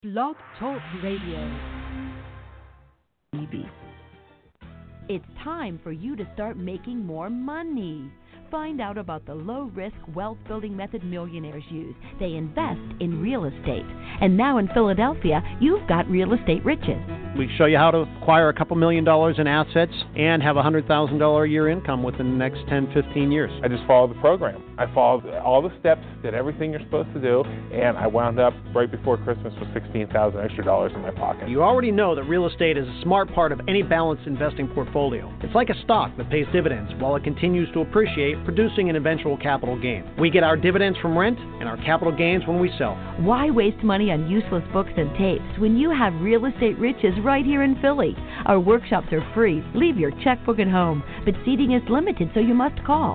Blog Talk Radio. It's time for you to start making more money. Find out about the low-risk wealth-building method millionaires use. They invest in real estate. And now in Philadelphia, you've got Real Estate Riches. We show you how to acquire a couple $1 million in assets and have a $100,000 a year income within the next 10, 15 years. I just followed the program. I followed all the steps, did everything you're supposed to do, and I wound up right before Christmas with $16,000 extra dollars in my pocket. You already know that real estate is a smart part of any balanced investing portfolio. It's like a stock that pays dividends while it continues to appreciate, producing an eventual capital gain. We get our dividends from rent and our capital gains when we sell. Why waste money on useless books and tapes when you have Real Estate Riches right here in Philly? Our workshops are free. Leave your checkbook at home, but seating is limited, so you must call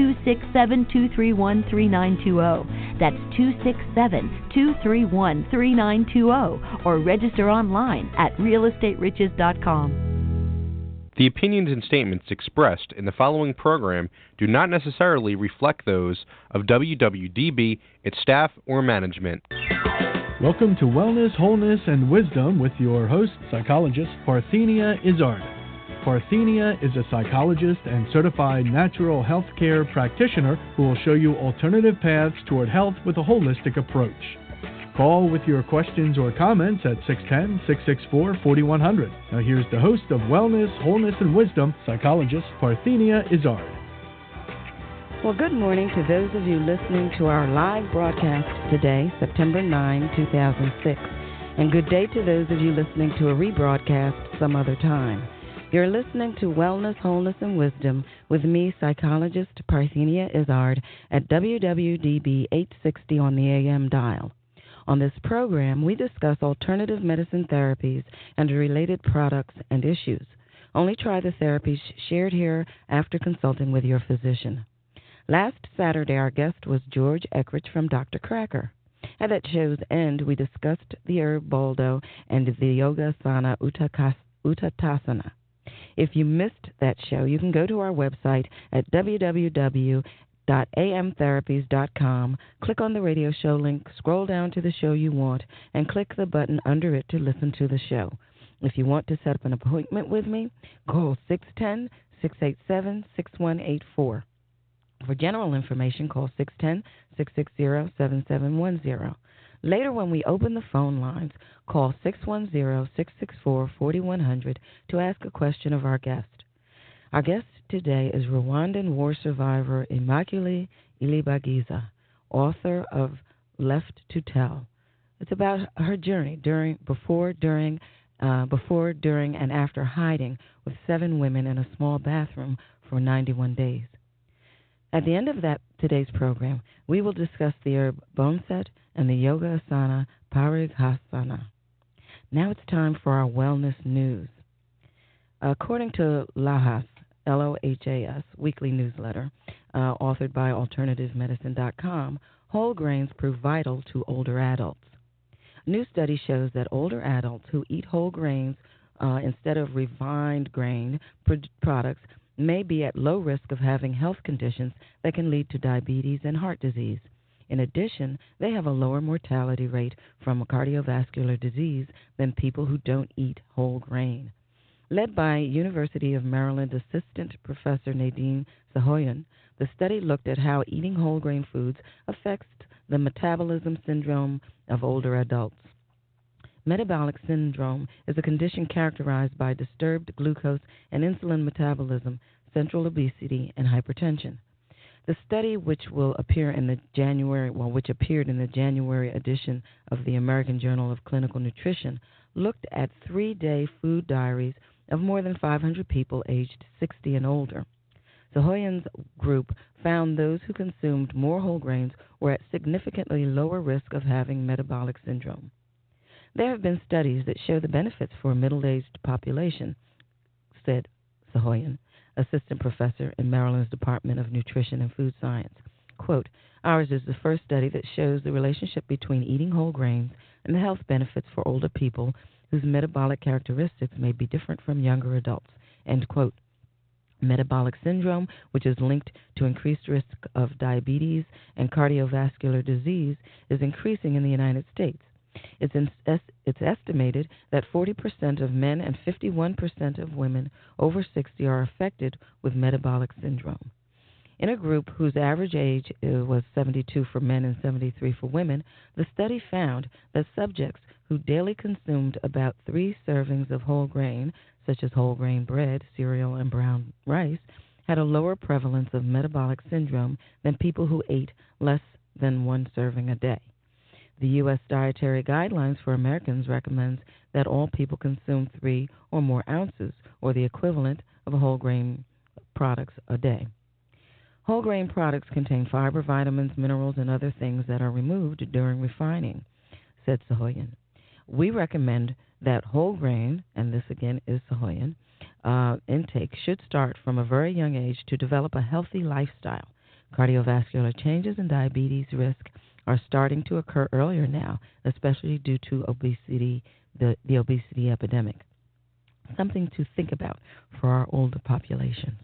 267-231-3920. That's 267-231-3920, or register online at realestateriches.com. The opinions and statements expressed in the following program do not necessarily reflect those of WWDB, its staff, or management. Welcome to Wellness, Wholeness, and Wisdom with your host, psychologist Parthenia Izzard. Parthenia is a psychologist and certified natural health care practitioner who will show you alternative paths toward health with a holistic approach. Call with your questions or comments at 610-664-4100. Now here's the host of Wellness, Wholeness, and Wisdom, psychologist Parthenia Izzard. Well, good morning to those of you listening to our live broadcast today, September 9, 2006. And good day to those of you listening to a rebroadcast some other time. You're listening to Wellness, Wholeness, and Wisdom with me, psychologist Parthenia Izzard, at WWDB 860 on the AM dial. On this program, we discuss alternative medicine therapies and related products and issues. Only try the therapies shared here after consulting with your physician. Last Saturday, our guest was George Eckrich from Dr. Cracker. At that show's end, we discussed the herb Boldo and the Yoga Asana Uttanasana. If you missed that show, you can go to our website at www.amtherapies.com, click on the radio show link, scroll down to the show you want, and click the button under it to listen to the show. If you want to set up an appointment with me, call 610-687-6184. For general information, call 610-660-7710. Later, when we open the phone lines, call 610-664-4100 to ask a question of our guest. Our guest today is Rwandan war survivor Immaculée Ilibagiza, author of Left to Tell. It's about her journey before, during, and after hiding with 7 women in a small bathroom for 91 days. At the end of today's program, we will discuss the herb Boneset and the Yoga Asana Parighasana. Now it's time for our wellness news. According to LOHAS, LOHAS, weekly newsletter, authored by AlternativeMedicine.com, whole grains prove vital to older adults. A new study shows that older adults who eat whole grains instead of refined grain products may be at low risk of having health conditions that can lead to diabetes and heart disease. In addition, they have a lower mortality rate from cardiovascular disease than people who don't eat whole grain. Led by University of Maryland Assistant Professor Nadine Sahoyan, the study looked at how eating whole grain foods affects the metabolism syndrome of older adults. Metabolic syndrome is a condition characterized by disturbed glucose and insulin metabolism, central obesity, and hypertension. The study, which appeared in the January edition of the American Journal of Clinical Nutrition, looked at 3-day food diaries of more than 500 people aged 60 and older. Sahoyan's group found those who consumed more whole grains were at significantly lower risk of having metabolic syndrome. There have been studies that show the benefits for a middle-aged population, said Sahoyan, assistant professor in Maryland's Department of Nutrition and Food Science. Quote, ours is the first study that shows the relationship between eating whole grains and the health benefits for older people whose metabolic characteristics may be different from younger adults, end quote. Metabolic syndrome, which is linked to increased risk of diabetes and cardiovascular disease, is increasing in the United States. It's estimated that 40% of men and 51% of women over 60 are affected with metabolic syndrome. In a group whose average age was 72 for men and 73 for women, the study found that subjects who daily consumed about 3 servings of whole grain, such as whole grain bread, cereal, and brown rice, had a lower prevalence of metabolic syndrome than people who ate less than 1 serving a day. The U.S. Dietary Guidelines for Americans recommends that all people consume 3 or more ounces, or the equivalent of whole grain products a day. Whole grain products contain fiber, vitamins, minerals, and other things that are removed during refining, said Sahoyan. We recommend that whole grain, and this again is Sahoyan, intake should start from a very young age to develop a healthy lifestyle. Cardiovascular changes and diabetes risk are starting to occur earlier now, especially due to obesity, the obesity epidemic. Something to think about for our older populations.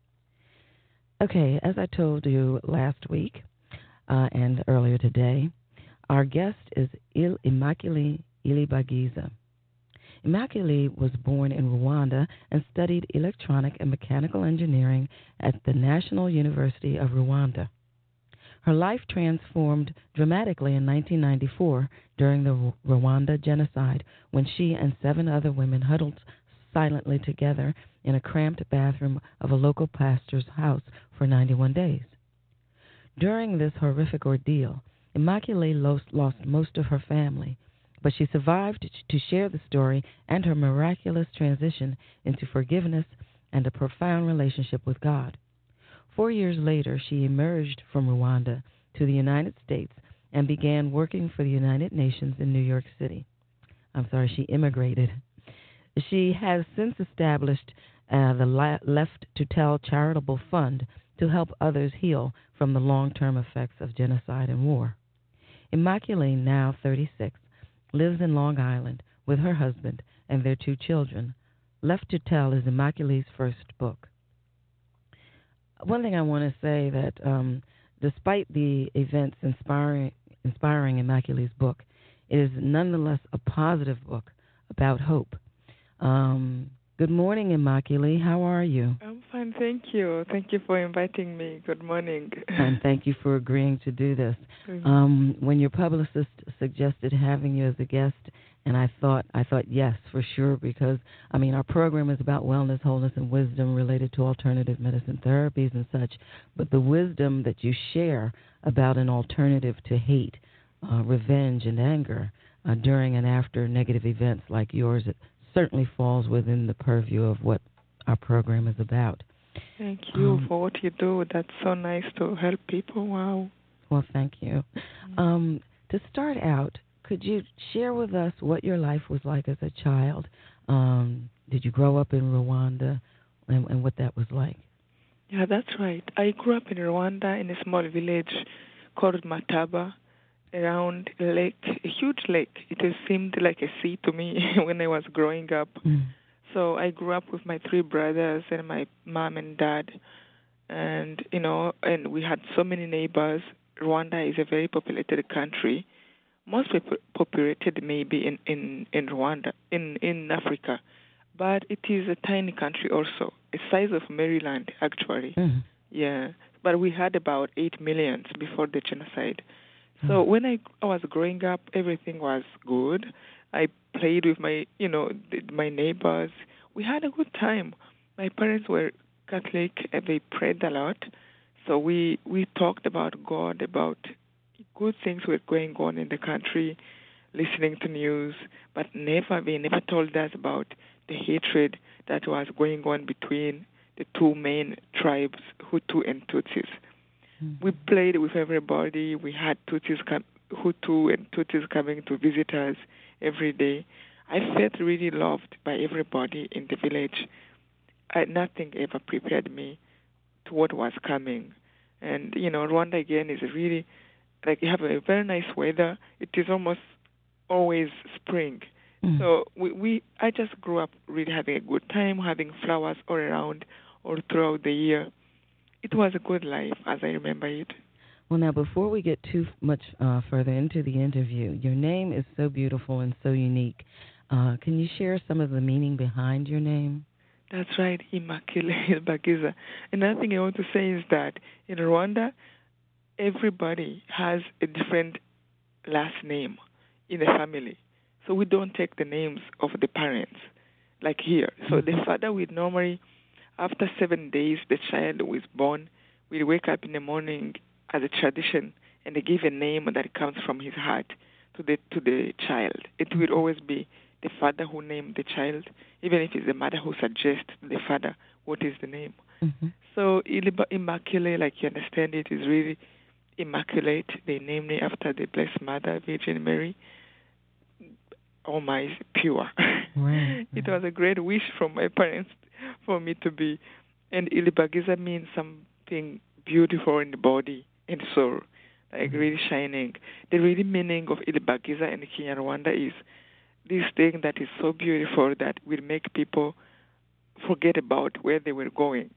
Okay, as I told you last week and earlier today, our guest is Immaculée Ilibagiza. Immaculée was born in Rwanda and studied electronic and mechanical engineering at the National University of Rwanda. Her life transformed dramatically in 1994 during the Rwanda genocide, when she and 7 other women huddled silently together in a cramped bathroom of a local pastor's house for 91 days. During this horrific ordeal, Immaculée lost most of her family, but she survived to share the story and her miraculous transition into forgiveness and a profound relationship with God. 4 years later, she emerged from Rwanda to the United States and began working for the United Nations in New York City. She immigrated. She has since established the Left to Tell charitable fund to help others heal from the long-term effects of genocide and war. Immaculée, now 36, lives in Long Island with her husband and their 2 children. Left to Tell is Immaculée's first book. One thing I want to say that despite the events inspiring Immaculée's book, it is nonetheless a positive book about hope. Good morning, Immaculée. How are you? I'm fine, thank you. Thank you for inviting me. Good morning. And thank you for agreeing to do this. When your publicist suggested having you as a guest, and I thought yes, for sure, because, our program is about wellness, wholeness, and wisdom related to alternative medicine therapies and such, but the wisdom that you share about an alternative to hate, revenge, and anger during and after negative events like yours, it certainly falls within the purview of what our program is about. Thank you for what you do. That's so nice to help people. Wow. Well, thank you. To start out, could you share with us what your life was like as a child? Did you grow up in Rwanda and what that was like? Yeah, that's right. I grew up in Rwanda in a small village called Mataba, around a lake, a huge lake. It seemed like a sea to me when I was growing up. So I grew up with my 3 brothers and my mom and dad, and and we had so many neighbors. Rwanda is a very populated country, most populated maybe in Rwanda, in Africa, but it is a tiny country also, a size of Maryland actually. Yeah, but we had about 8 million before the genocide. So when I was growing up, everything was good. I played with my neighbors. We had a good time. My parents were Catholic and they prayed a lot. So we talked about God, about good things were going on in the country, listening to news, but they never told us about the hatred that was going on between the 2 main tribes, Hutu and Tutsis. We played with everybody. We had Hutu and Tutsis coming to visit us every day. I felt really loved by everybody in the village. Nothing ever prepared me to what was coming. And, Rwanda, again, is really, you have a very nice weather. It is almost always spring. So I just grew up really having a good time, having flowers all around, all throughout the year. It was a good life, as I remember it. Well, now, before we get too much further into the interview, your name is so beautiful and so unique. Can you share some of the meaning behind your name? That's right, Immaculée Ilibagiza. Another thing I want to say is that in Rwanda, everybody has a different last name in the family. So we don't take the names of the parents, like here. So the father will normally, after 7 days, the child was born, will wake up in the morning as a tradition, and they give a name that comes from his heart to the child. It will always be the father who named the child, even if it's the mother who suggests to the father what is the name. Mm-hmm. So Immaculée, like you understand it, is really immaculate. They named me after the Blessed Mother, Virgin Mary. Oh my, pure. Right. It was a great wish from my parents for me to be. And Ilibagiza means something beautiful in the body and soul, like really shining. The really meaning of Ilibagiza in Kinyarwanda is this thing that is so beautiful that will make people forget about where they were going.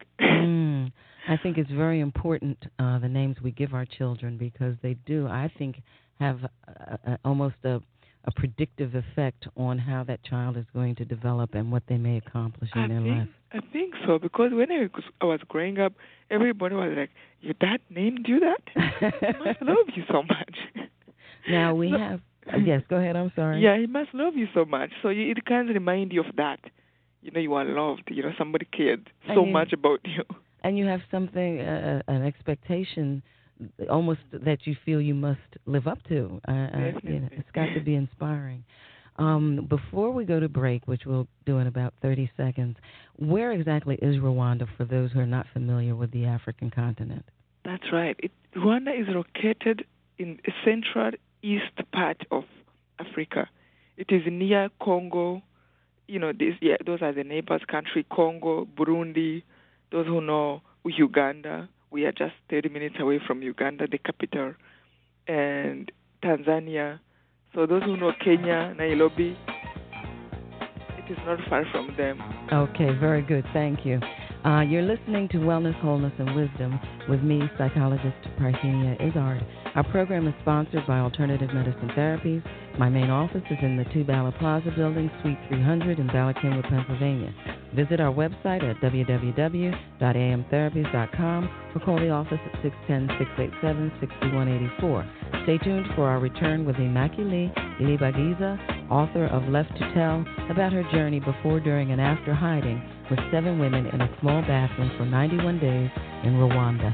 I think it's very important, the names we give our children, because they do, I think, have almost a predictive effect on how that child is going to develop and what they may accomplish in their life. I think so, because when I was growing up, everybody was like, your dad named you that? He must love you so much. Now we have... Yes, go ahead. I'm sorry. Yeah, he must love you so much. So it kind of reminds you of that. You are loved. Somebody cared so much about you. And you have something, an expectation, almost that you feel you must live up to. It's got to be inspiring. Before we go to break, which we'll do in about 30 seconds, where exactly is Rwanda for those who are not familiar with the African continent? That's right. Rwanda is located in a central east part of Africa. It is near Congo. Those are the neighbors country, Congo, Burundi. Those who know Uganda, we are just 30 minutes away from Uganda, the capital, and Tanzania. So those who know Kenya, Nairobi, it is not far from them. Okay, very good. Thank you. You're listening to Wellness, Wholeness, and Wisdom with me, psychologist Parthenia Izzard. Our program is sponsored by Alternative Medicine Therapies. My main office is in the 2 Bala Plaza Building, Suite 300 in Bala Cynwyd, Pennsylvania. Visit our website at www.amtherapies.com or call the office at 610-687-6184. Stay tuned for our return with Immaculée Ilibagiza, author of Left to Tell, about her journey before, during, and after hiding with 7 women in a small bathroom for 91 days in Rwanda.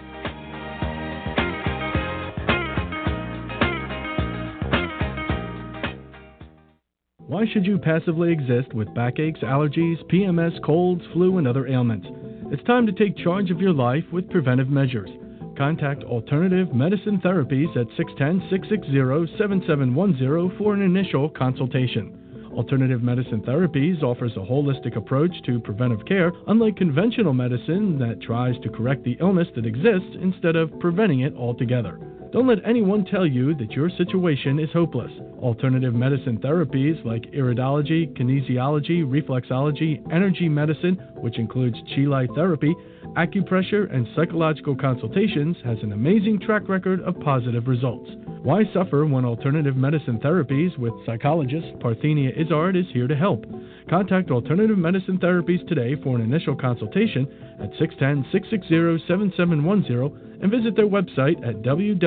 Why should you passively exist with backaches, allergies, PMS, colds, flu, and other ailments? It's time to take charge of your life with preventive measures. Contact Alternative Medicine Therapies at 610-660-7710 for an initial consultation. Alternative Medicine Therapies offers a holistic approach to preventive care, unlike conventional medicine that tries to correct the illness that exists instead of preventing it altogether. Don't let anyone tell you that your situation is hopeless. Alternative medicine therapies like iridology, kinesiology, reflexology, energy medicine, which includes Chi light therapy, acupressure, and psychological consultations, has an amazing track record of positive results. Why suffer when Alternative Medicine Therapies with psychologist Parthenia Izzard is here to help? Contact Alternative Medicine Therapies today for an initial consultation at 610-660-7710 and visit their website at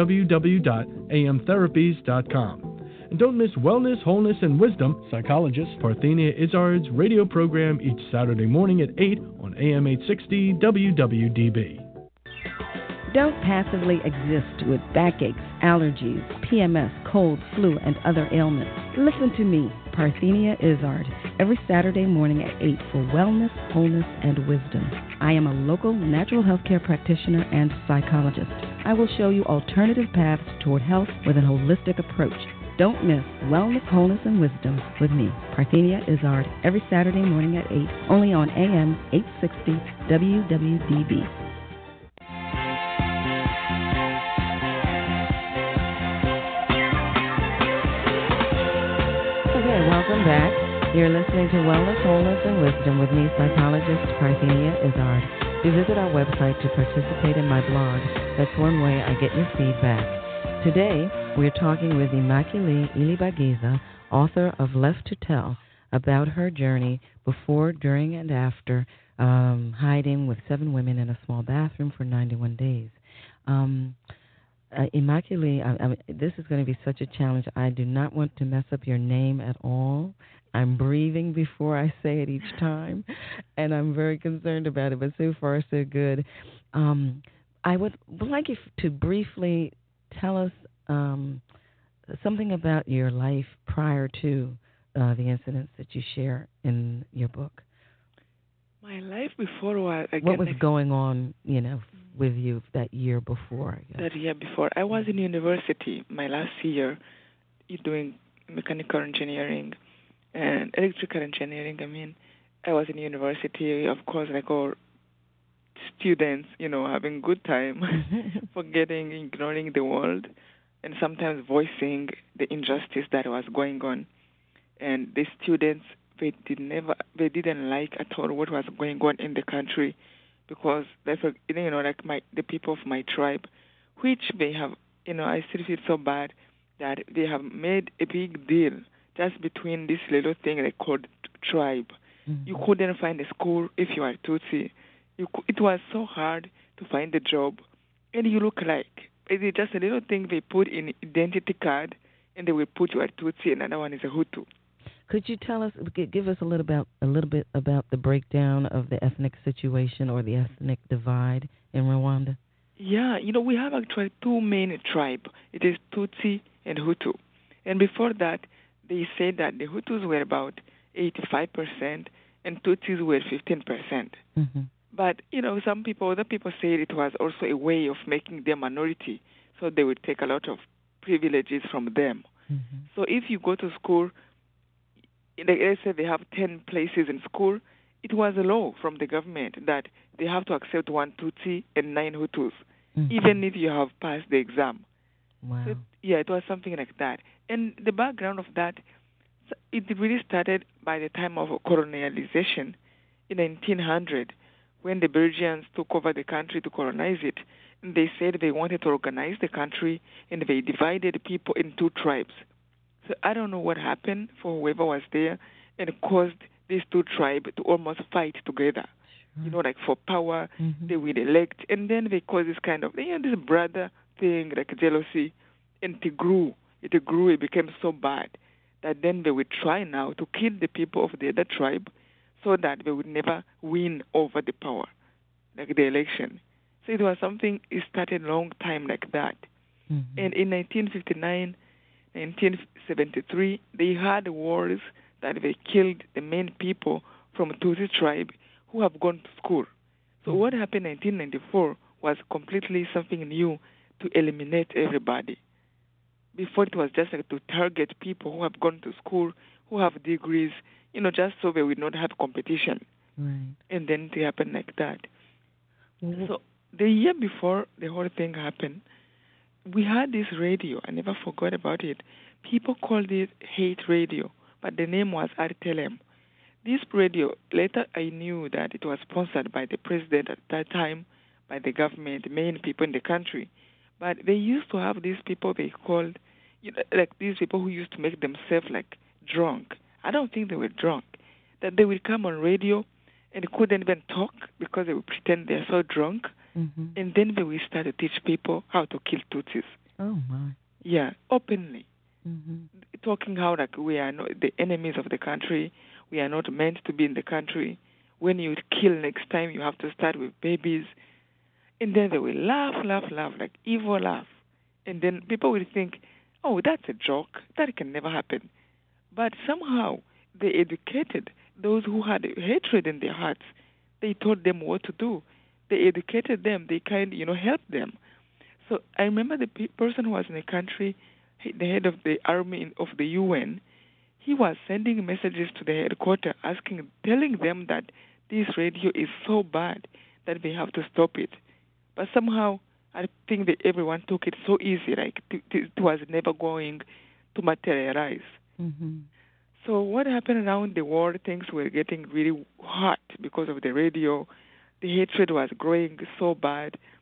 www.amtherapies.com. And don't miss Wellness, Wholeness, and Wisdom, psychologist Parthenia Izzard's radio program each Saturday morning at 8 on AM 860 WWDB. Don't passively exist with backaches, allergies, PMS, cold, flu, and other ailments. Listen to me, Parthenia Izzard, every Saturday morning at 8 for Wellness, Wholeness, and Wisdom. I am a local natural health care practitioner and psychologist. I will show you alternative paths toward health with an holistic approach. Don't miss Wellness, Wholeness, and Wisdom with me, Parthenia Izzard, every Saturday morning at 8, only on AM 860 WWDB. Welcome back. You're listening to Wellness, Wholeness, and Wisdom with me, psychologist Parthenia Izzard. You visit our website to participate in my blog, That's one way I get your feedback. Today, we're talking with Immaculée Ilibagiza, author of Left to Tell, about her journey before, during, and after hiding with 7 women in a small bathroom for 91 days. Immaculée, this is going to be such a challenge. I do not want to mess up your name at all. I'm breathing before I say it each time, and I'm very concerned about it, but so far, so good. I would like you to briefly tell us something about your life prior to the incidents that you share in your book. My life before was... What was going on, with you that year before? That year before. I was in university, my last year, doing mechanical engineering and electrical engineering. I was in university, of course, like all students, having good time, forgetting, ignoring the world, and sometimes voicing the injustice that was going on. And the students, they didn't like at all what was going on in the country, because the people of my tribe, which they have, I still feel so bad that they have made a big deal just between this little thing they called tribe. Mm-hmm. You couldn't find a school if you are Tutsi. It was so hard to find a job, and you look like it's just a little thing they put in identity card, and they will put you are Tutsi, and another one is a Hutu. Could you give us a little bit about the breakdown of the ethnic situation or the ethnic divide in Rwanda? Yeah, we have actually 2 main tribes. It is Tutsi and Hutu. And before that, they said that the Hutus were about 85% and Tutsis were 15%. Mm-hmm. But, other people say it was also a way of making them minority, so they would take a lot of privileges from them. Mm-hmm. So if you go to school, let's say they have 10 places in school, it was a law from the government that they have to accept 1 Tutsi and 9 Hutus, even if you have passed the exam. Wow. So, it was something like that. And the background of that, it really started by the time of colonialization in 1900, when the Belgians took over the country to colonize it. And they said they wanted to organize the country, and they divided people in 2 tribes. So I don't know what happened for whoever was there and caused these 2 tribes to almost fight together. Sure. Like for power, they would elect, and then they caused this kind of, this brother thing, like jealousy, and it grew. It became so bad that then they would try now to kill the people of the other tribe so that they would never win over the power, like the election. So it was something, it started a long time like that. Mm-hmm. And in 1959, 1973, they had wars that they killed the main people from Tutsi tribe who have gone to school. So what happened in 1994 was completely something new to eliminate everybody. Before it was just like to target people who have gone to school, who have degrees, just so they would not have competition. Right. And then it happened like that. Mm-hmm. So the year before the whole thing happened, we had this radio. I never forgot about it. People called it hate radio, but the name was RTLM. This radio, later I knew that it was sponsored by the president at that time, by the government, main people in the country. But they used to have these people they called, like these people who used to make themselves like drunk. I don't think they were drunk. That they would come on radio and couldn't even talk because they would pretend they're so drunk. Mm-hmm. And then they will start to teach people how to kill Tutsis. Oh, my. Yeah, openly. Mm-hmm. Talking how like we are not the enemies of the country. We are not meant to be in the country. When you kill next time, you have to start with babies. And then they will laugh, like evil laugh. And then people will think, oh, that's a joke. That can never happen. But somehow they educated those who had hatred in their hearts. They told them what to do. They educated them. They helped them. So I remember the person who was in the country, the head of the army of the UN, he was sending messages to the headquarters telling them that this radio is so bad that they have to stop it. But somehow I think that everyone took it so easy, like it was never going to materialize. Mm-hmm. So what happened around the world, things were getting really hot because of the radio. The hatred was growing so bad.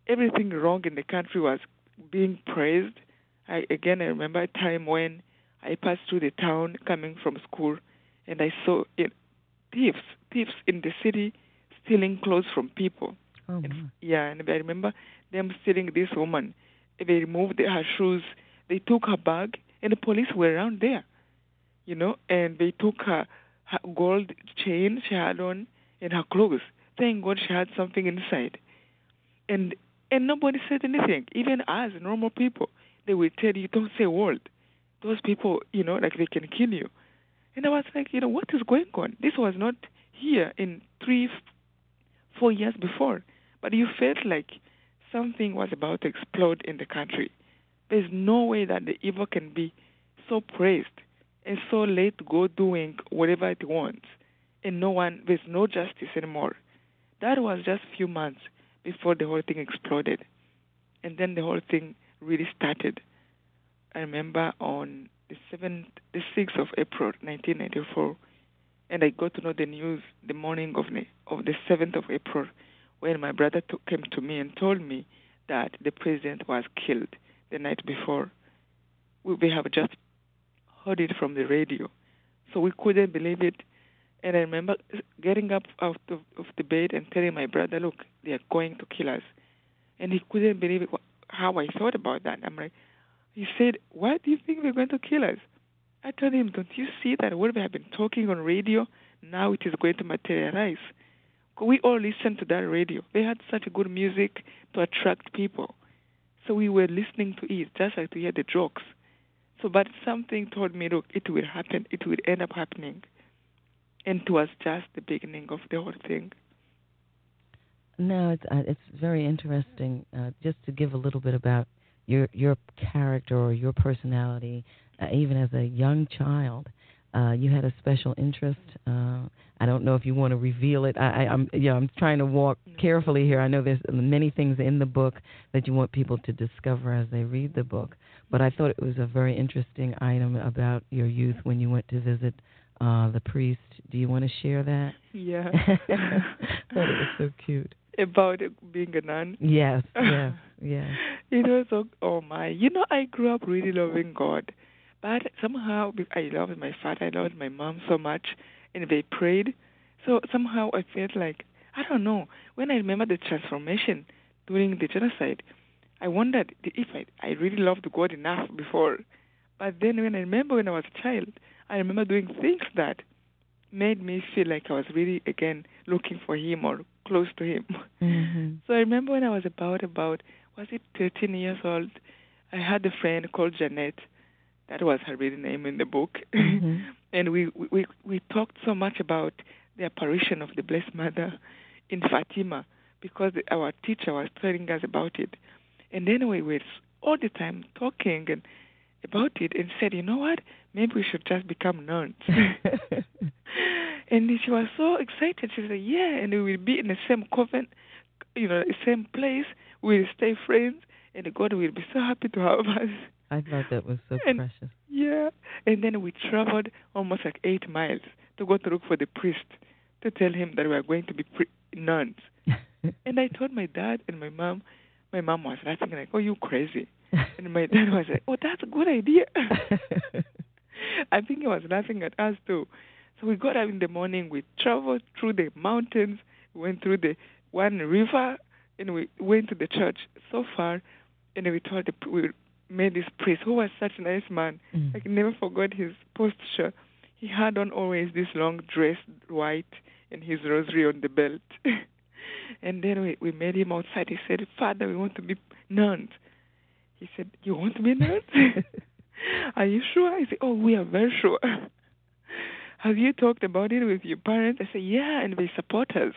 everything wrong in the country was being praised. I remember a time when I passed through the town coming from school, and I saw thieves in the city stealing clothes from people. Oh, and I remember them stealing this woman. They removed her shoes, they took her bag, and the police were around there, and they took her gold chain she had on and her clothes. Thank God she had something inside. And nobody said anything. Even us, normal people, they will tell you, don't say a word. Those people, like they can kill you. And I was like, what is going on? This was not here in 3-4 years before. But you felt like something was about to explode in the country. There's no way that the evil can be so praised and so let go doing whatever it wants. And there's no justice anymore. That was just a few months before the whole thing exploded. And then the whole thing really started. I remember on the 6th of April, 1994, and I got to know the news the morning of the 7th of April, when my brother came to me and told me that the president was killed the night before. We have just heard it from the radio, so we couldn't believe it. And I remember getting up out of the bed and telling my brother, look, they are going to kill us. And he couldn't believe it, how I thought about that. I'm like, he said, why do you think they're going to kill us? I told him, don't you see that what we have been talking on radio, now it is going to materialize? We all listened to that radio. They had such good music to attract people. So we were listening to it, just like to hear the jokes. But something told me, look, it will happen. It will end up happening. And it was just the beginning of the whole thing. No, it's very interesting. Just to give a little bit about your character or your personality, even as a young child, you had a special interest. I don't know if you want to reveal it. I'm trying to walk carefully here. I know there's many things in the book that you want people to discover as they read the book, but I thought it was a very interesting item about your youth when you went to visit the priest. Do you want to share that? Yeah. I thought it was so cute. About being a nun? Yes. So, I grew up really loving God. But somehow I loved my father, I loved my mom so much, and they prayed. So somehow I felt like, I don't know, when I remember the transformation during the genocide, I wondered if I really loved God enough before. But then when I remember when I was a child, I remember doing things that made me feel like I was really, again, looking for Him or close to Him. Mm-hmm. So I remember when I was about, was it 13 years old, I had a friend called Jeanette. That was her real name in the book. Mm-hmm. And we talked so much about the apparition of the Blessed Mother in Fatima because our teacher was telling us about it. And then we were all the time talking about it and said, you know what, maybe we should just become nuns. And she was so excited. She said, yeah, and we will be in the same convent, the same place. We'll stay friends, and God will be so happy to have us. I thought that was so precious. Yeah. And then we traveled almost like 8 miles to go to look for the priest to tell him that we are going to be nuns. And I told my dad and my mom. My mom was laughing like, oh, you crazy. And my dad was like, oh, that's a good idea. I think he was laughing at us too. So we got up in the morning. We traveled through the mountains. We went through the one river. And we went to the church so far. And we met this priest who was such a nice man. I can never forget his posture. He had on always this long dress, white, and his rosary on the belt. And then we met him outside. He said, Father, we want to be nuns. He said, you want to be nuns? Are you sure? I said, oh, we are very sure. Have you talked about it with your parents? I said, yeah, and they support us.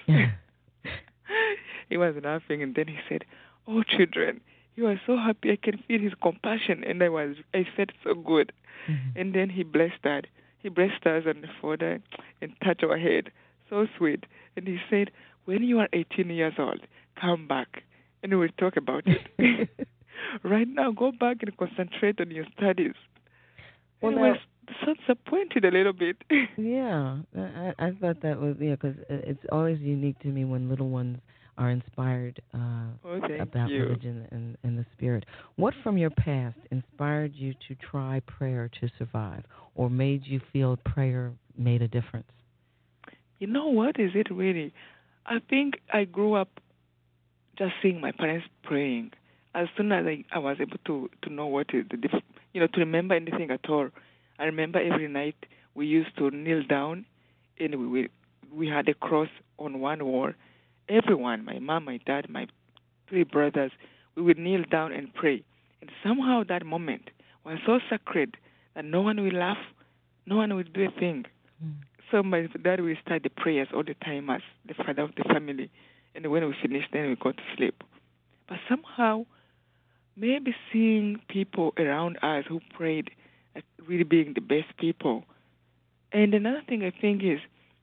He was laughing, and then he said, oh, children, you are so happy. I can feel his compassion, and I felt so good. Mm-hmm. And then he blessed that. He blessed us on the forehead and touched our head. So sweet. And he said, when you are 18 years old, come back, and we'll talk about it. Right now, go back and concentrate on your studies. Well, I was so disappointed a little bit. Yeah, I thought that was, because it's always unique to me when little ones are inspired about you. religion and the spirit. What from your past inspired you to try prayer to survive, or made you feel prayer made a difference? You know what is it really? I think I grew up just seeing my parents praying. As soon as I was able to know what is to remember anything at all. I remember every night we used to kneel down, and we had a cross on one wall. Everyone, my mom, my dad, my 3 brothers, we would kneel down and pray. And somehow that moment was so sacred that no one will laugh, no one will do a thing. So my dad will start the prayers all the time as the father of the family. And when we finish, then we go to sleep. But somehow, maybe seeing people around us who prayed, like really being the best people. And another thing I think is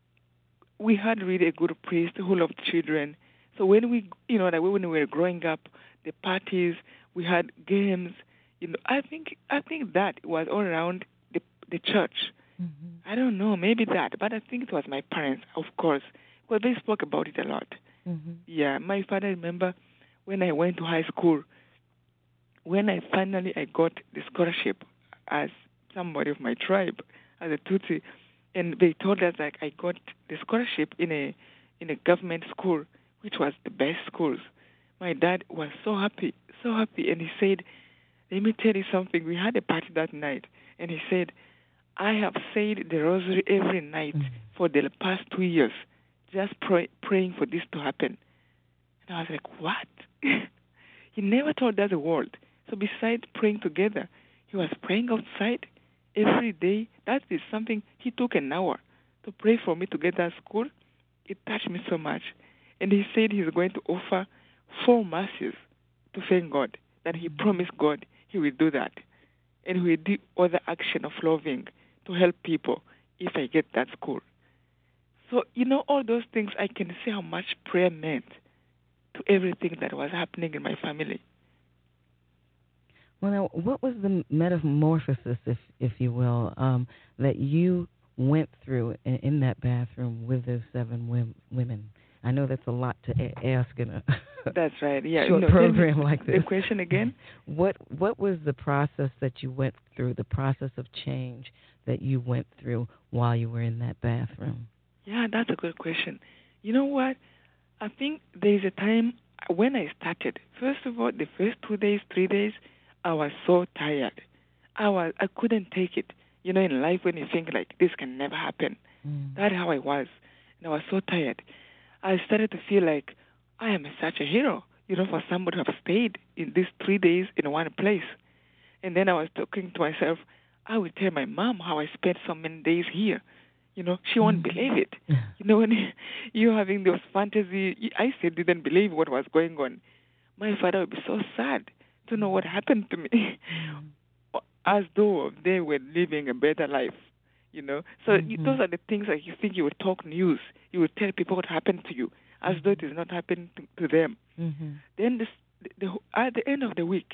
we had really a good priest who loved children. So when when we were growing up, the parties, we had games. I think that was all around the church. I don't know, maybe that, but I think it was my parents, of course, because they spoke about it a lot. Yeah, my father, remember when I went to high school, when I finally got the scholarship as somebody of my tribe, as a Tutsi, and they told us like I got the scholarship in a government school, which was the best schools. My dad was so happy, and he said, "Let me tell you something. We had a party that night, and he said, I have said the rosary every night for the past 2 years, just praying for this to happen." And I was like, what? He never told us a word. So besides praying together, he was praying outside every day. That is something, he took an hour to pray for me to get to school. It touched me so much. And he said he's going to offer 4 masses to thank God, that he promised God he will do that. And he will do other action of loving to help people if I get that school. So, all those things, I can see how much prayer meant to everything that was happening in my family. Well, now, what was the metamorphosis, if you will, that you went through in that bathroom with those 7 women? I know that's a lot to ask in a that's right. Yeah, short program like this. The question again? What was the process that you went through, the process of change that you went through while you were in that bathroom? Yeah, that's a good question. You know what? I think there's a time when I started. First of all, the first 2 days, 3 days, I was so tired. I couldn't take it. In life when you think like this can never happen. That's how I was. And I was so tired. I started to feel like I am such a hero, for somebody to have stayed in these 3 days in one place. And then I was talking to myself, I will tell my mom how I spent so many days here. She won't believe it. When you're having those fantasy, I still didn't believe what was going on. My father would be so sad to know what happened to me, as though they were living a better life. So those are the things that you think you would talk news. You would tell people what happened to you, as though it is not happening to them. Then at the end of the week,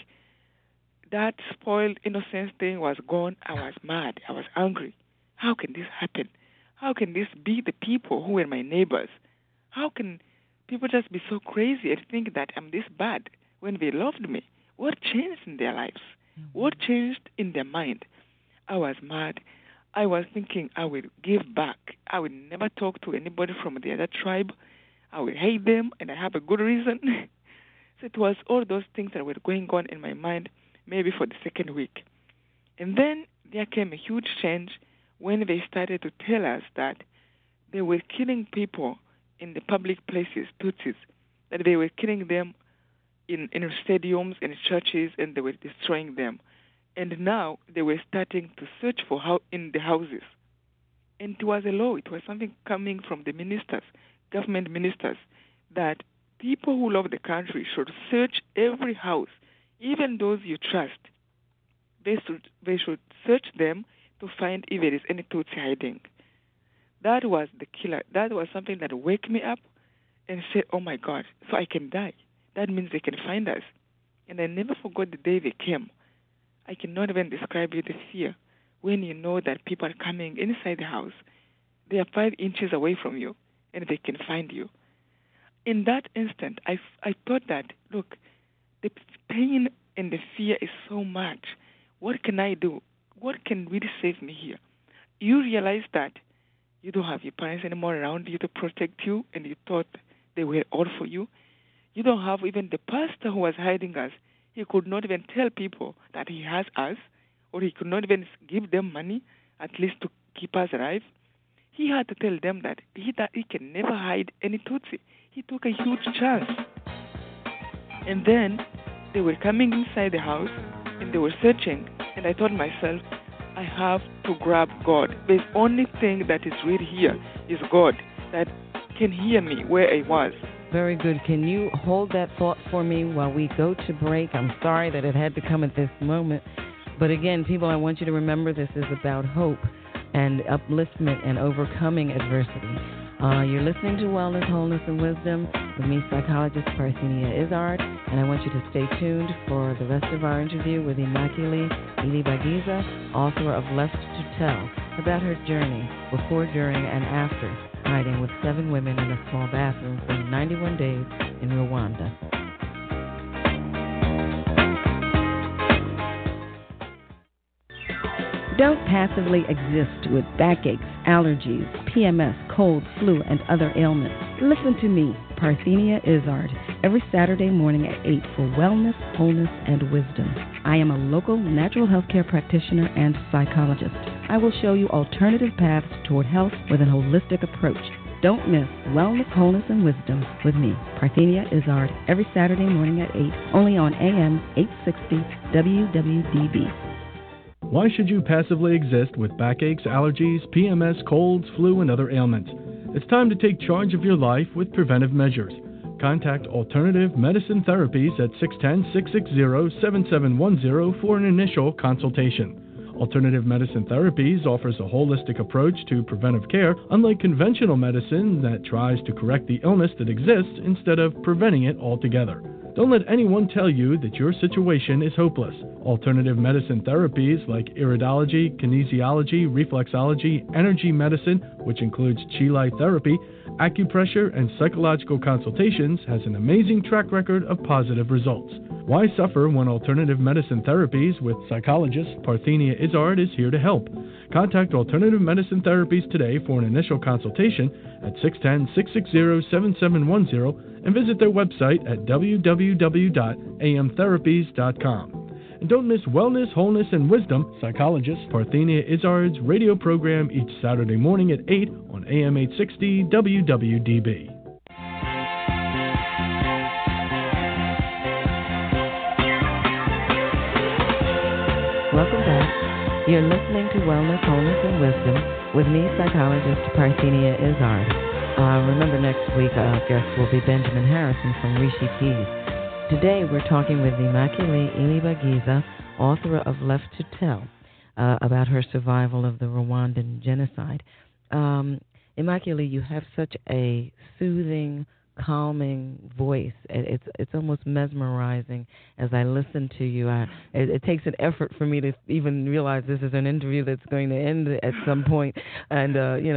that spoiled innocence thing was gone. I was mad. I was angry. How can this happen? How can this be the people who were my neighbors? How can people just be so crazy and think that I'm this bad when they loved me? What changed in their lives? What changed in their mind? I was mad. I was thinking I will give back. I will never talk to anybody from the other tribe. I will hate them, and I have a good reason. So it was all those things that were going on in my mind, maybe for the second week. And then there came a huge change when they started to tell us that they were killing people in the public places, Tutsis, that they were killing them in stadiums, in churches, and they were destroying them. And now they were starting to search for in the houses. And it was a law. It was something coming from the ministers, government ministers, that people who love the country should search every house, even those you trust. They should search them to find if there is any Tutsi hiding. That was the killer. That was something that woke me up and said, oh my God, so I can die. That means they can find us. And I never forgot the day they came. I cannot even describe you the fear when you know that people are coming inside the house. They are 5 inches away from you, and they can find you. in that instant, I thought that, look, the pain and the fear is so much. What can I do? What can really save me here? You realize that you don't have your parents anymore around you to protect you, and you thought they were all for you. You don't have even the pastor who was hiding us. He could not even tell people that he has us, or he could not even give them money, at least to keep us alive. He had to tell them that he can never hide any Tutsi. He took a huge chance. And then they were coming inside the house, and they were searching, and I told myself, I have to grab God. The only thing that is real here is God that can hear me where I was. Very good. Can you hold that thought for me while we go to break? I'm sorry that it had to come at this moment. But again, people, I want you to remember this is about hope and upliftment and overcoming adversity. You're listening to Wellness, Wholeness, and Wisdom with me, psychologist Parthenia Izzard, and I want you to stay tuned for the rest of our interview with Immaculée Ilibagiza, author of Left to Tell, about her journey before, during, and after hiding with 7 women in a small bathroom for 91 days in Rwanda. Don't passively exist with backaches, allergies, PMS, cold, flu, and other ailments. Listen to me, Parthenia Izzard, every Saturday morning at 8 for Wellness, Wholeness, and Wisdom. I am a local natural health care practitioner and psychologist. I will show you alternative paths toward health with a holistic approach. Don't miss Wellness, Wholeness, and Wisdom with me, Parthenia Izzard, every Saturday morning at 8, only on AM 860 WWDB. Why should you passively exist with backaches, allergies, PMS, colds, flu, and other ailments? It's time to take charge of your life with preventive measures. Contact Alternative Medicine Therapies at 610-660-7710 for an initial consultation. Alternative Medicine Therapies offers a holistic approach to preventive care, unlike conventional medicine that tries to correct the illness that exists instead of preventing it altogether. Don't let anyone tell you that your situation is hopeless. Alternative medicine therapies like iridology, kinesiology, reflexology, energy medicine, which includes Chi Light therapy, acupressure, and psychological consultations, has an amazing track record of positive results. Why suffer when Alternative Medicine Therapies with psychologist Parthenia Izzard is here to help? Contact Alternative Medicine Therapies today for an initial consultation at 610-660-7710 and visit their website at www.amtherapies.com. And don't miss Wellness, Wholeness, and Wisdom, psychologist Parthenia Izzard's radio program each Saturday morning at 8 on AM 860 WWDB. Welcome back. You're listening to Wellness, Wholeness, and Wisdom with me, psychologist Parthenia Izzard. Remember, next week our guest will be Benjamin Harrison from Rishi Teas. Today we're talking with Immaculée Ilibagiza, author of Left to Tell, about her survival of the Rwandan genocide. Immaculée, you have such a soothing, calming voice. It's almost mesmerizing as I listen to you. It takes an effort for me to even realize this is an interview that's going to end at some point, and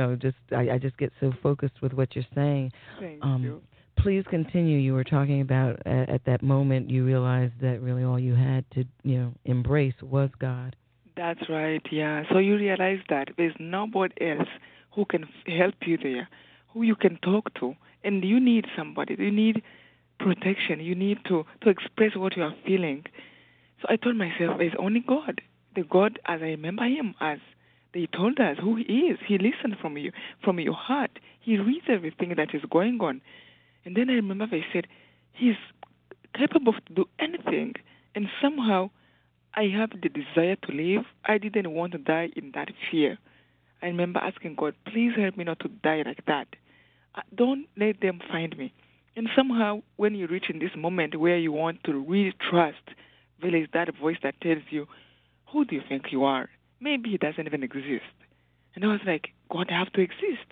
I just get so focused with what you're saying. Thank you. Please continue. You were talking about at that moment you realized that really all you had to embrace was God. That's right. Yeah. So you realize that there's nobody else who can help you there, who you can talk to. And you need somebody. You need protection. You need to express what you are feeling. So I told myself, there's only God. The God, as I remember him, as they told us who he is. He listened from you, from your heart. He reads everything that is going on. And then I remember they said, he's capable to do anything. And somehow I have the desire to live. I didn't want to die in that fear. I remember asking God, please help me not to die like that. Don't let them find me. And somehow, when you reach in this moment where you want to really trust, there is that voice that tells you, who do you think you are? Maybe he doesn't even exist. And I was like, God, I have to exist,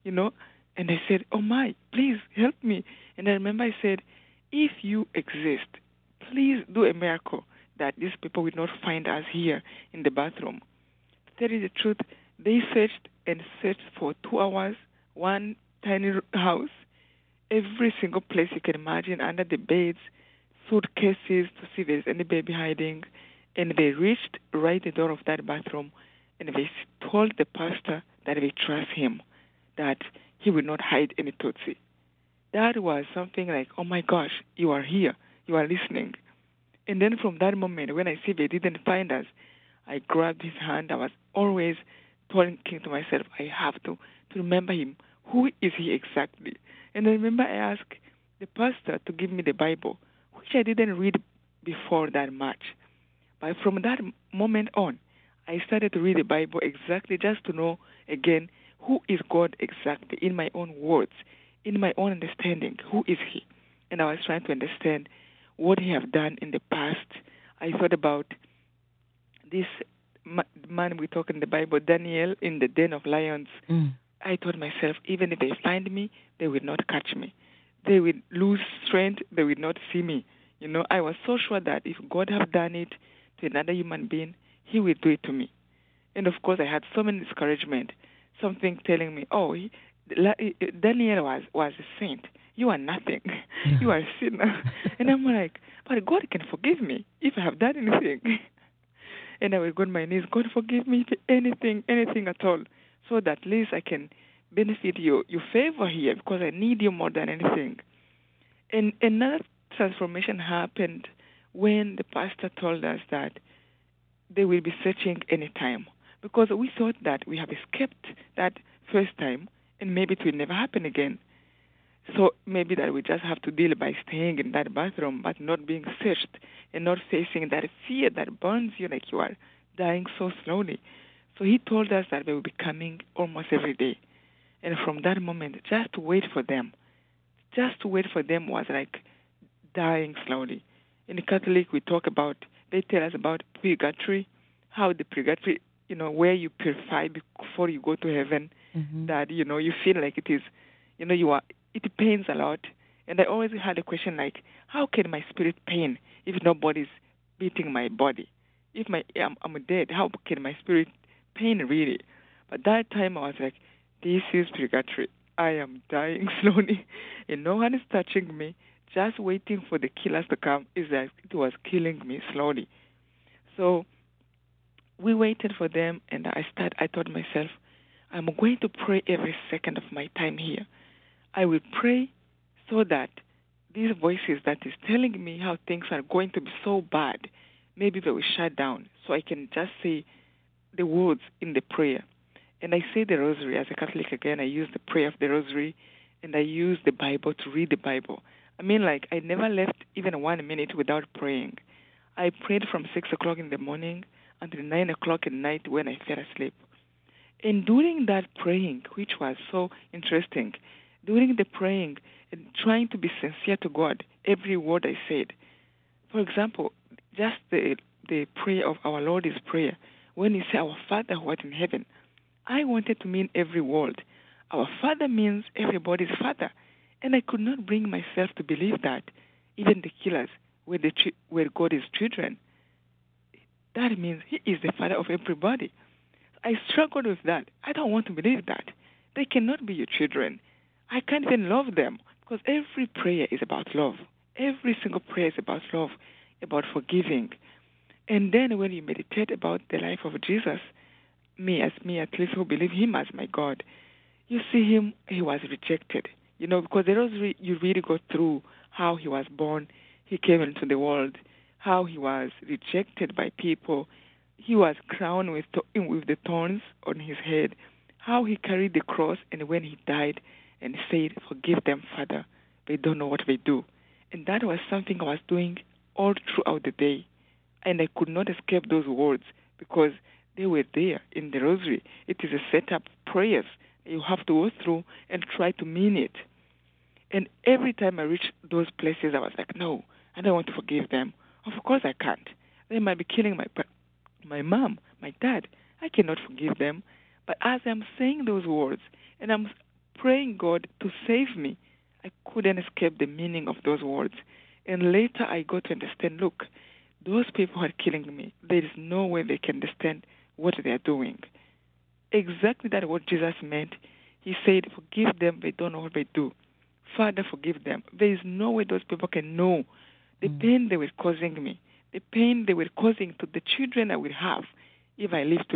And I said, oh my, please help me. And I remember I said, if you exist, please do a miracle that these people will not find us here in the bathroom. To tell you the truth, they searched and searched for 2 hours, one tiny house, every single place you can imagine, under the beds, suitcases to see if there's any baby hiding. And they reached right the door of that bathroom, and they told the pastor that they trust him, that he will not hide any Tutsi. That was something like, oh my gosh, you are here, you are listening. And then from that moment, when I see they didn't find us, I grabbed his hand. I was always thinking to myself, I have to remember him. Who is he exactly? And I remember I asked the pastor to give me the Bible, which I didn't read before that much. But from that moment on, I started to read the Bible exactly just to know, again, who is God exactly, in my own words, in my own understanding. Who is he? And I was trying to understand what he have done in the past. I thought about this man we talk in the Bible, Daniel, in the den of lions. I told myself, even if they find me, they will not catch me. They will lose strength. They will not see me. You know, I was so sure that if God have done it to another human being, he will do it to me. And of course, I had so many discouragement, something telling me, oh, Daniel was a saint. You are nothing. You are a sinner. And I'm like, but God can forgive me if I have done anything. And I will go on my knees, God forgive me for anything at all, so that at least I can benefit your favor here, because I need you more than anything. And another transformation happened when the pastor told us that they will be searching any time, because we thought that we have escaped that first time and maybe it will never happen again. So maybe that we just have to deal by staying in that bathroom but not being searched and not facing that fear that burns you like you are dying so slowly. So he told us that they will be coming almost every day. And from that moment, just to wait for them. Just to wait for them was like dying slowly. In the Catholic, they tell us about purgatory, how the purgatory, where you purify before you go to heaven, that, you feel like it is, it pains a lot. And I always had a question like, how can my spirit pain if nobody's beating my body? If I'm dead, how can my spirit pain really? But that time I was like, this is purgatory. I am dying slowly and no one is touching me. Just waiting for the killers to come is that it was killing me slowly. So we waited for them, and I thought to myself, I'm going to pray every second of my time here. I will pray so that these voices that is telling me how things are going to be so bad, maybe they will shut down, so I can just say the words in the prayer. And I say the rosary. As a Catholic, again, I use the prayer of the rosary, and I use the Bible to read the Bible. I mean, like, I never left even 1 minute without praying. I prayed from 6 o'clock in the morning until 9 o'clock at night when I fell asleep. And during that praying, which was so interesting, during the praying and trying to be sincere to God, every word I said. For example, just the prayer of our Lord's Prayer, when he said, our Father who art in heaven, I wanted to mean every word. Our Father means everybody's Father. And I could not bring myself to believe that even the killers were God's children. That means he is the Father of everybody. I struggled with that. I don't want to believe that. They cannot be your children. I can't even love them, because every prayer is about love. Every single prayer is about love, about forgiving. And then when you meditate about the life of Jesus, me at least who believe him as my God, you see him, he was rejected. Because the rosary, you really go through how he was born, he came into the world, how he was rejected by people, he was crowned with the thorns on his head, how he carried the cross, and when he died and said, forgive them, Father, they don't know what they do. And that was something I was doing all throughout the day. And I could not escape those words because they were there in the rosary. It is a set up prayers you have to go through and try to mean it. And every time I reached those places, I was like, no, I don't want to forgive them. Of course I can't. They might be killing my mom, my dad. I cannot forgive them. But as I'm saying those words and I'm praying God to save me, I couldn't escape the meaning of those words. And later I got to understand, look, those people are killing me. There is no way they can understand what they are doing. Exactly that what Jesus meant. He said, forgive them, they don't know what they do. Father, forgive them. There is no way those people can know the pain they were causing me, the pain they were causing to the children I will have if I live.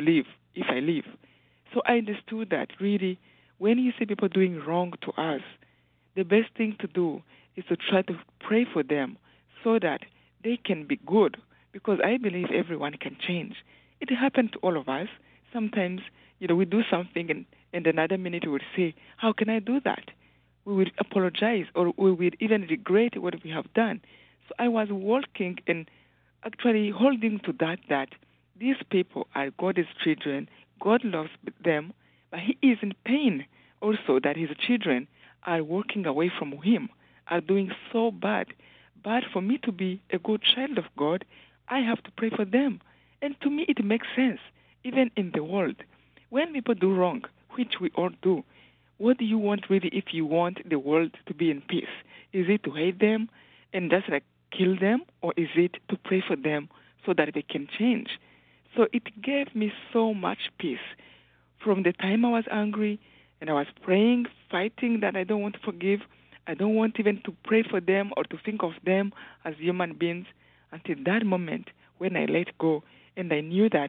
So I understood that really when you see people doing wrong to us, the best thing to do is to try to pray for them so that they can be good, because I believe everyone can change. It happened to all of us. Sometimes, we do something and another minute we would say, how can I do that? We would apologize or we would even regret what we have done. So I was walking and actually holding to that these people are God's children. God loves them, but he is in pain also that his children are walking away from him, are doing so bad. But for me to be a good child of God, I have to pray for them. And to me, it makes sense, even in the world. When people do wrong, which we all do, what do you want really if you want the world to be in peace? Is it to hate them and just kill them, or is it to pray for them so that they can change? So it gave me so much peace. From the time I was angry and I was praying, fighting that I don't want to forgive, I don't want even to pray for them or to think of them as human beings, until that moment when I let go and I knew that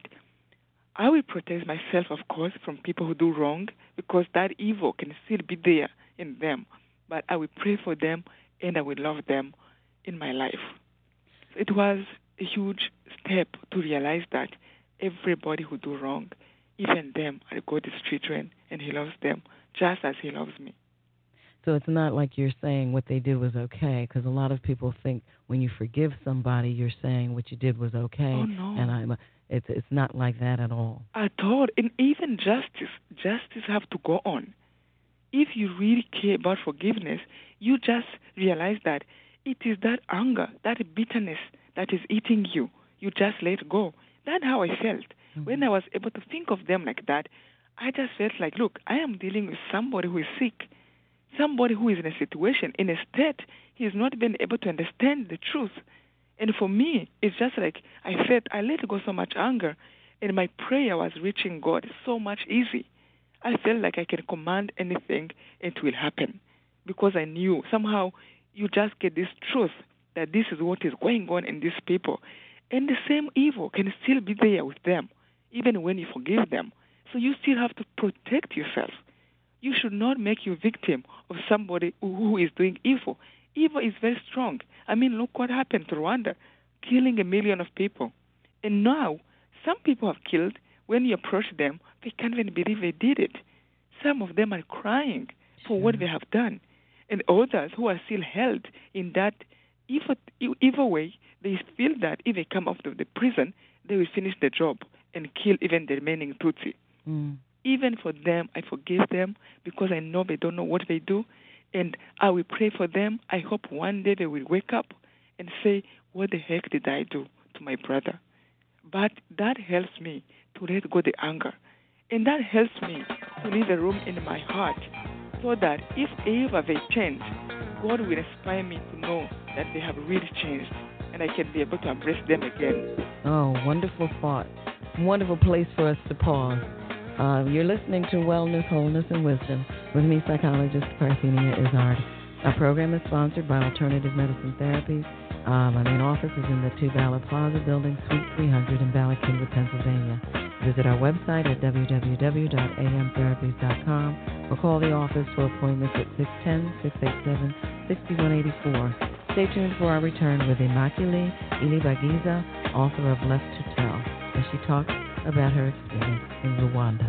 I will protect myself, of course, from people who do wrong, because that evil can still be there in them. But I will pray for them and I will love them in my life. It was a huge step to realize that everybody who do wrong, even them, are God's children, and he loves them just as he loves me. So it's not like you're saying what they did was okay, because a lot of people think when you forgive somebody, you're saying what you did was okay. Oh, no. And it's not like that at all. At all. And even justice have to go on. If you really care about forgiveness, you just realize that it is that anger, that bitterness that is eating you. You just let go. That's how I felt. Mm-hmm. When I was able to think of them like that, I just felt like, look, I am dealing with somebody who is sick, somebody who is in a situation, in a state he has not been able to understand the truth. And for me, it's just like I felt I let go so much anger, and my prayer was reaching God so much easy. I felt like I can command anything and it will happen, because I knew somehow you just get this truth that this is what is going on in these people. And the same evil can still be there with them, even when you forgive them. So you still have to protect yourself. You should not make you a victim of somebody who is doing evil. Evil is very strong. I mean, look what happened to Rwanda, killing 1 million of people. And now, some people have killed. When you approach them, they can't even believe they did it. Some of them are crying for what they have done. And others who are still held in that evil way, they feel that if they come out of the prison, they will finish the job and kill even the remaining Tutsi. Mm. Even for them, I forgive them because I know they don't know what they do. And I will pray for them. I hope one day they will wake up and say, what the heck did I do to my brother? But that helps me to let go the anger. And that helps me to leave a room in my heart so that if ever they change, God will inspire me to know that they have really changed and I can be able to embrace them again. Oh, wonderful thought. Wonderful place for us to pause. You're listening to Wellness, Wholeness, and Wisdom with me, psychologist Parthenia Izzard. Our program is sponsored by Alternative Medicine Therapies. My main office is in the 2 Ballard Plaza Building, Suite 300 in Ballard, Pennsylvania. Visit our website at www.amtherapies.com or call the office for appointments at 610-687-6184. Stay tuned for our return with Immaculée Ilibagiza, author of Left to Tell, as she talks about her experience in Rwanda.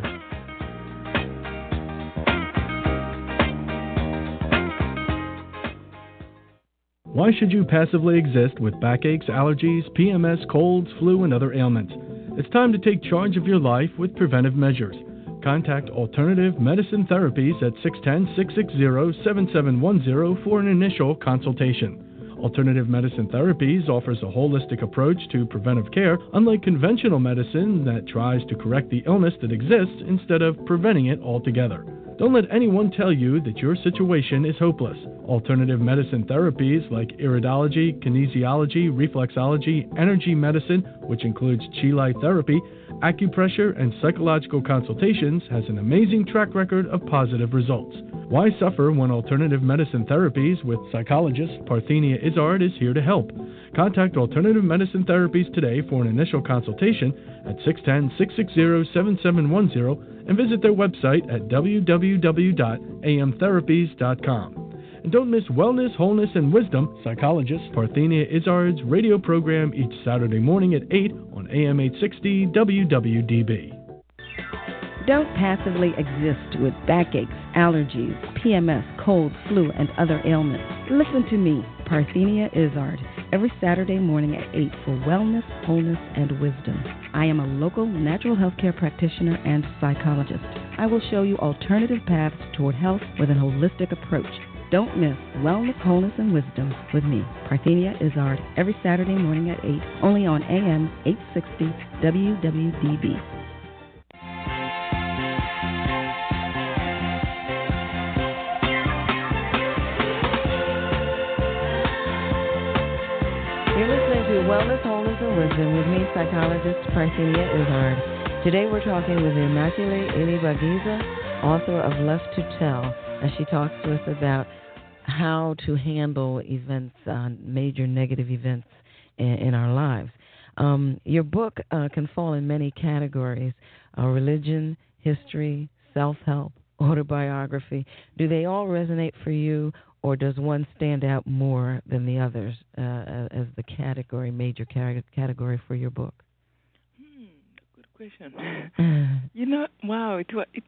Why should you passively exist with backaches, allergies, PMS, colds, flu, and other ailments? It's time to take charge of your life with preventive measures. Contact Alternative Medicine Therapies at 610-660-7710 for an initial consultation. Alternative Medicine Therapies offers a holistic approach to preventive care, unlike conventional medicine that tries to correct the illness that exists instead of preventing it altogether. Don't let anyone tell you that your situation is hopeless. Alternative medicine therapies like iridology, kinesiology, reflexology, energy medicine, which includes Chi light therapy, acupressure, and psychological consultations, has an amazing track record of positive results. Why suffer when alternative medicine therapies with psychologist Parthenia Izzard is here to help? Contact Alternative Medicine Therapies today for an initial consultation at 610-660-7710 and visit their website at www.amtherapies.com. And don't miss Wellness, Wholeness, and Wisdom, psychologist Parthenia Izzard's radio program each Saturday morning at 8 on AM 860 WWDB. Don't passively exist with backaches, allergies, PMS, cold, flu, and other ailments. Listen to me, Parthenia Izzard, every Saturday morning at 8 for Wellness, Wholeness, and Wisdom. I am a local natural health care practitioner and psychologist. I will show you alternative paths toward health with an holistic approach. Don't miss Wellness, Wholeness, and Wisdom with me, Parthenia Izzard, every Saturday morning at 8, only on AM 860 WWDB. You're listening to Wellness, Wholeness, and Wisdom with me, psychologist Parthenia Izzard. Today we're talking with Immaculée Ilibagiza, author of Left to Tell, as she talks to us about how to handle events, major negative events in our lives. Your book can fall in many categories: religion, history, self-help, autobiography. Do they all resonate for you, or does one stand out more than the others as the category, major category for your book? Good question. Wow,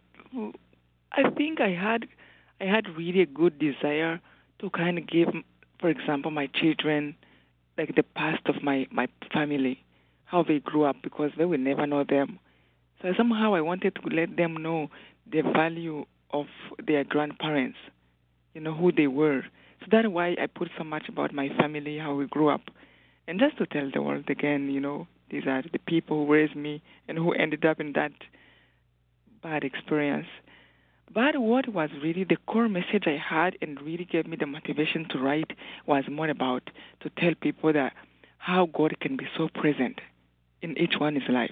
I think I had really a good desire to kind of give, for example, my children, like the past of my family, how they grew up, because they will never know them. So somehow I wanted to let them know the value of their grandparents, who they were. So that's why I put so much about my family, how we grew up. And just to tell the world again, these are the people who raised me and who ended up in that bad experience. But what was really the core message I had and really gave me the motivation to write was more about to tell people that how God can be so present in each one's life,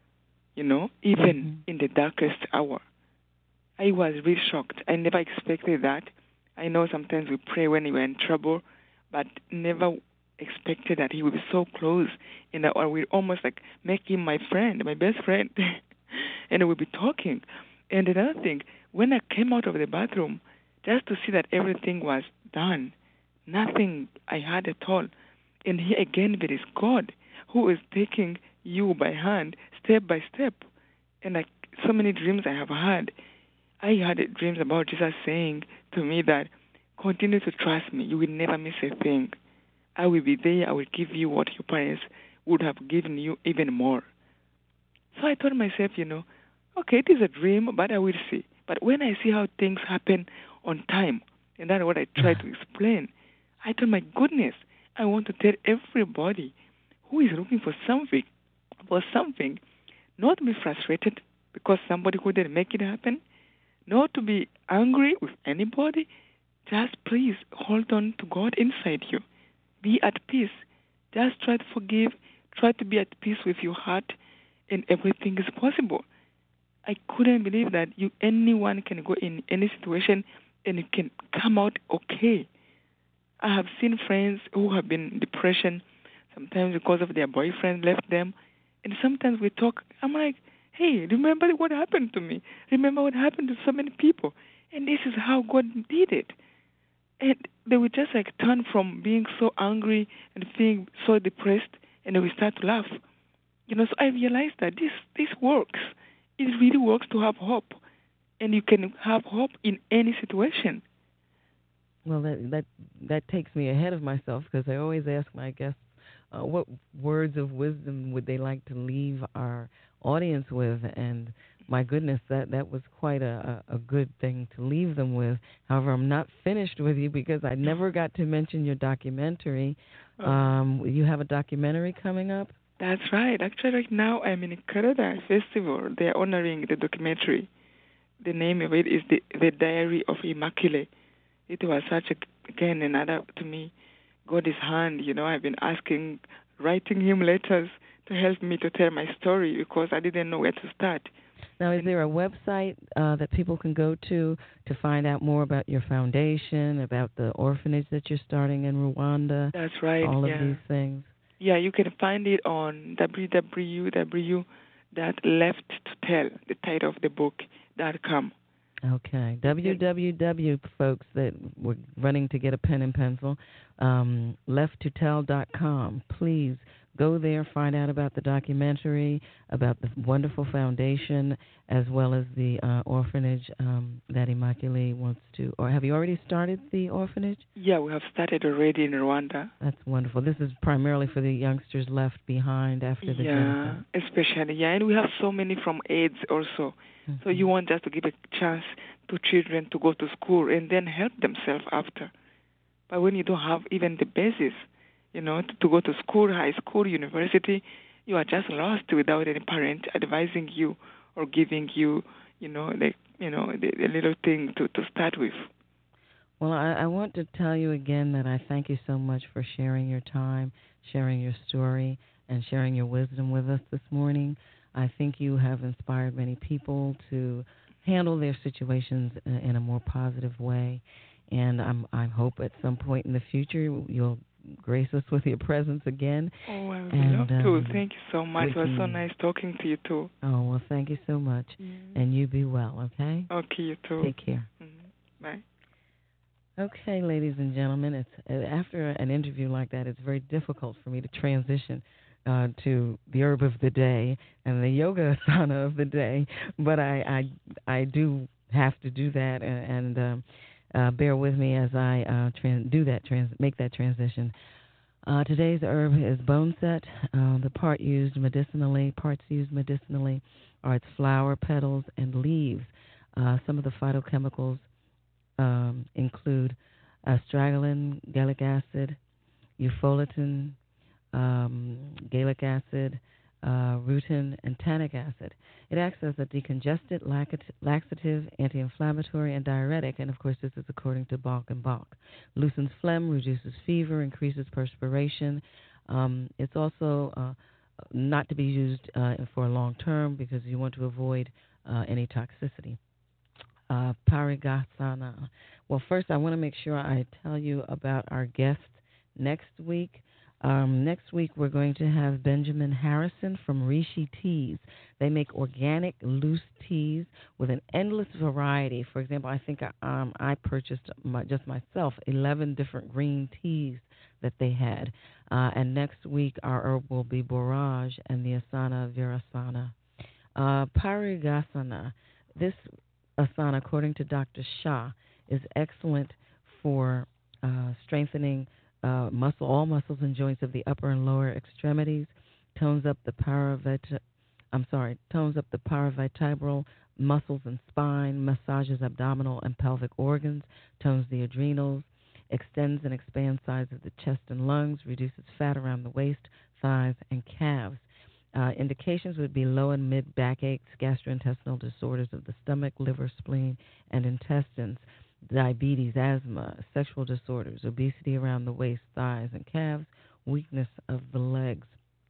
even in the darkest hour. I was really shocked. I never expected that. I know sometimes we pray when we're in trouble, but never expected that he would be so close in that, or we almost like make him my friend, my best friend, and we'll be talking. And another thing, when I came out of the bathroom, just to see that everything was done, nothing I had at all. And here again, there is God who is taking you by hand, step by step. And like so many dreams I have had, I had dreams about Jesus saying to me that, continue to trust me, you will never miss a thing. I will be there, I will give you what your parents would have given you, even more. So I told myself, okay, it is a dream, but I will see. But when I see how things happen on time, and that's what I try to explain, I thought, my goodness, I want to tell everybody who is looking for something, not to be frustrated because somebody couldn't make it happen, not to be angry with anybody. Just please hold on to God inside you. Be at peace. Just try to forgive. Try to be at peace with your heart, and everything is possible. I couldn't believe that anyone can go in any situation and it can come out okay. I have seen friends who have been in depression, sometimes because of their boyfriend left them, and sometimes we talk, I'm like, hey, remember what happened to me? Remember what happened to so many people? And this is how God did it. And they would just like turn from being so angry and feeling so depressed, and then we start to laugh. So I realized that this works. It really works to have hope, and you can have hope in any situation. Well, that takes me ahead of myself, because I always ask my guests what words of wisdom would they like to leave our audience with, and my goodness, that was quite a good thing to leave them with. However, I'm not finished with you because I never got to mention your documentary. You have a documentary coming up? That's right. Actually, right now I'm in a Canada festival. They're honoring the documentary. The name of it is The Diary of Immaculée. It was such another, to me, God's hand. I've been writing him letters help me to tell my story because I didn't know where to start. Now, is there a website that people can go to find out more about your foundation, about the orphanage that you're starting in Rwanda? That's right. All of these things. Yeah, you can find it on www.lefttotell, the title of the book, .com. Okay. www, folks that were running to get a pen and pencil, lefttotell.com. Please go there, find out about the documentary, about the wonderful foundation, as well as the orphanage that Immaculée wants to. Or have you already started the orphanage? Yeah, we have started already in Rwanda. That's wonderful. This is primarily for the youngsters left behind after the genocide. Yeah, especially, and we have so many from AIDS also. Mm-hmm. So you want just to give a chance to children to go to school and then help themselves after. But when you don't have even the basis, to go to school, high school, university, you are just lost without any parent advising you or giving you, the little thing to start with. Well, I want to tell you again that I thank you so much for sharing your time, sharing your story, and sharing your wisdom with us this morning. I think you have inspired many people to handle their situations in a more positive way, and I hope at some point in the future you'll grace us with your presence again. Oh, I would love to. Thank you so much. It was so nice talking to you, too. Oh, well, thank you so much. And you be well, okay? Okay, you too. Take care. Bye. Okay, ladies and gentlemen, it's after an interview like that, it's very difficult for me to transition to the herb of the day and the yoga asana of the day, but I do have to do that, and bear with me as I make that transition. Today's herb is boneset. The parts used medicinally are its flower, petals, and leaves. Some of the phytochemicals include astragalin, gallic acid, eupholetin, gallic acid, rutin, and tannic acid. It acts as a decongestant, laxative, anti-inflammatory, and diuretic, and of course this is according to Balk and Balk. Loosens phlegm, reduces fever, increases perspiration. It's also not to be used for a long term because you want to avoid any toxicity. Parigasana. Well, first I want to make sure I tell you about our guest next week. Next week, we're going to have Benjamin Harrison from Rishi Teas. They make organic loose teas with an endless variety. For example, I think I purchased just myself 11 different green teas that they had. And next week, our herb will be borage and the asana virasana. Parigasana. This asana, according to Dr. Shah, is excellent for strengthening all muscles and joints of the upper and lower extremities, tones up the paravertebral muscles and spine, massages abdominal and pelvic organs, tones the adrenals, extends and expands sides of the chest and lungs, reduces fat around the waist, thighs, and calves. Indications would be low and mid backaches, gastrointestinal disorders of the stomach, liver, spleen, and intestines, diabetes, asthma, sexual disorders, obesity around the waist, thighs, and calves, weakness of the legs.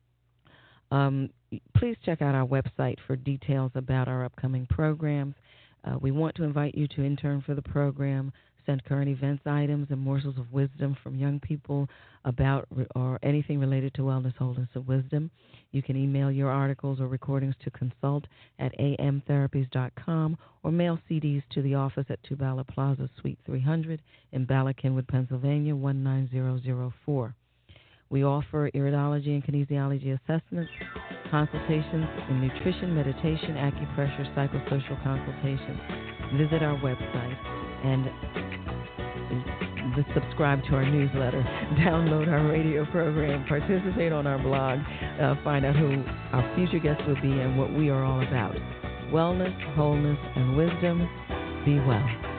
Please check out our website for details about our upcoming programs. We want to invite you to intern for the program, send current events items and morsels of wisdom from young people about or anything related to wellness, wholeness, and wisdom. You can email your articles or recordings to consult@amtherapies.com or mail CDs to the office at 2 Bala Plaza, Suite 300 in Bala Cynwyd, Pennsylvania, 19004. We offer iridology and kinesiology assessments, consultations in nutrition, meditation, acupressure, psychosocial consultations. Visit our website and subscribe to our newsletter, download our radio program, participate on our blog, find out who our future guests will be and what we are all about. Wellness, wholeness, and wisdom. Be well.